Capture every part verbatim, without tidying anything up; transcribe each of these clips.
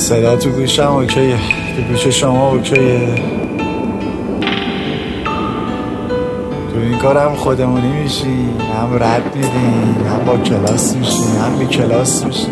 صدا تو گوشم اوکیه، تو گوش شما اوکیه. تو این کارم خودمونی میشی، هم رد میدین، هم با کلاس میشی، هم بی کلاس میشی.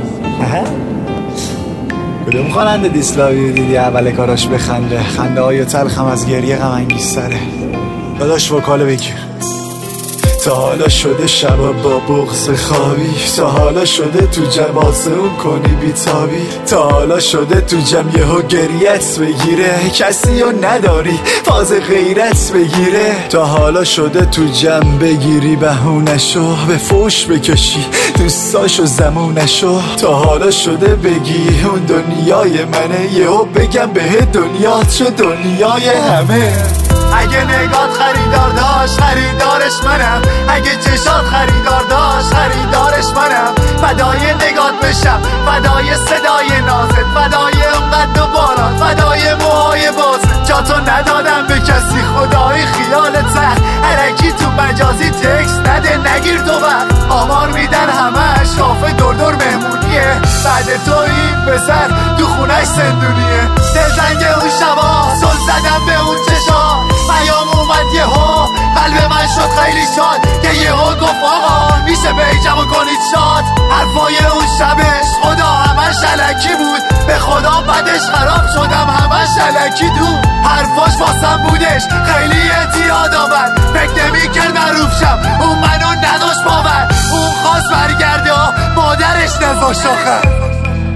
کدوم خواننده دیسلاوی دیدی اول کاراش بخنده؟ خنده های تلخم از گریه غم انگیزتره. داداش وکالو بگیر. تا حالا شده شبا با بغض خوابی، تا حالا شده تو جمع آسمون کنی بیتابی، تا حالا شده تو جمع یهو گریت بگیره، کسی رو نداری فاز غیرت بگیره، تا حالا شده تو جمع بگیری بهونشو به فوش بکشی دوستاشو زمونشو، تا حالا شده بگی اون دنیای منه، یهو بگم به دنیات شو دنیای همه. اگه نگات خریدار داشت خریدارش منم، اگه چشات خریدار داشت خریدارش منم، فدای نگات بشم، فدای صدای نازت، فدای اون قد و بالات، فدای موهای بازت. جاتو ندادم به کسی خدای خیالت سخت، الکی تو مجازی تکس نده نگیر تو وقت، آمار میدن همش کافه دور دور مهمونیه، بعد تو این پسر تو خونش زندونیه. دل زنگ اون شبا سل زدم به اون چشا، پیام اومد یهو قلب من شد خیلی شاد، که یهو گفت آقا میشه بیجمو کنید شاد. حرفای اون شبش خدا همش الکی بود، به خدا بعدش خراب شدم همش الکی دو. حرفاش واسم بودش خیلی اعتیاد آورد، فکر نمیکرد معروف شم اون منو نداشت باور، اون خواست برگرده مادرش نذاشت آخر.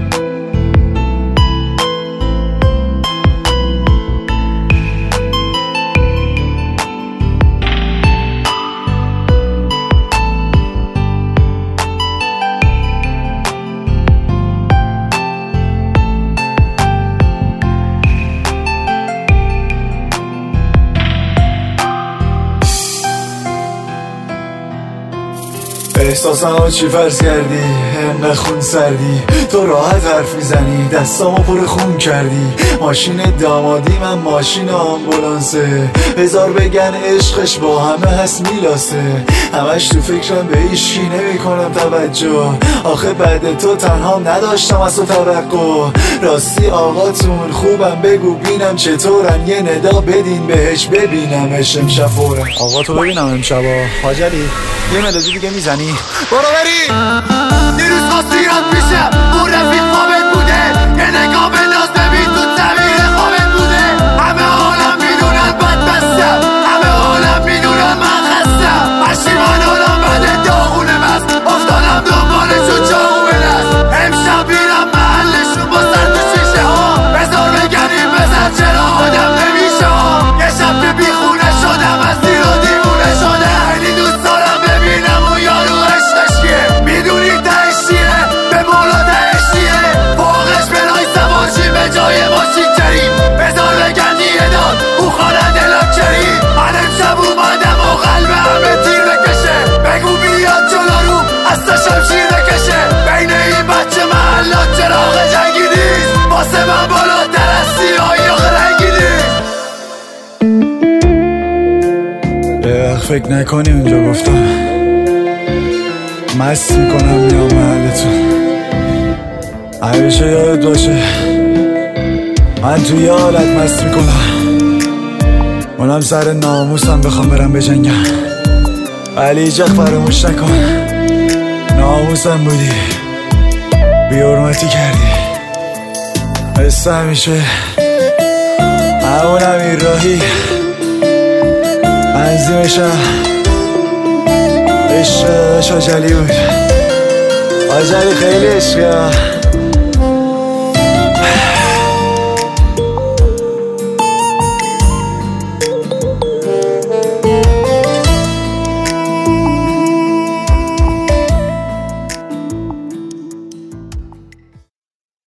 احساسم ها چی فرض کردی؟ انقدر خون سردی، تو راحت حرف میزنی دستامو پر خون کردی. ماشین دامادی من ماشین آمبولانسه، بذار بگن عشقش با همه هست میلاسه. همش تو فکرم به ایشکی نمی کنم توجه، آخه بعد تو تنها نداشتم از تو توقع. راستی آقاتون خوبم بگو بینم چطورن، یه ندا بدین بهش ببینمش امشب فورا. آقا تو ببینم امشبا حاجلی یه ملودی دیگه میزنی؟ برو بری. دیروز خواستی رد پیشم اون رفیق خوابت بوده، یه نگاه بنداز ببین تو تعبیر خوابت بوده. همه عالم میدونن بد بستم، همه عالم میدونن من خستم، هشتی من عالم بعد داغونه بست، افتادم دنبالشون چاقو به دست. امشب میرم محلشون با سر تو شیشه ها، بذار بگنیم بزن چرا آدم نمیشه ها. یه شب که بیخونه شدم از دیر و دیوونه شدم، خیلی دوست دارم ببینم اون یارو عشقش کیه، میدونی تهش چیه؟ به مولا تهش چیه؟ فوقش بلای سوارچی به جای ماشین کریم، بذار بگن دیه داد او خواننده لاکچری. من امشب اومدم و قلب همه تیر بکشه، بگو بیاد جلو رو از تا شمشیر بکشه. بین این بچه محلات چراغ جنگی نیست، واسه من بالاتر از سیاهی آخه رنگی نیست. یه وقت فکر نکنی اونجا گفتم مست میکنم میام محلتون، همیشه یادت باشه من توی یه حالت مست میکنم، اونم سر ناموسم بخوام برم بجنگم، ولی هیچ وقت فراموش نکن ناموسم بودی، بی حرمتی کردی، مثل همیشه همون امیر راهی انزیمشم عشق داشت آجلی بود، آجلی خیلی عشقه.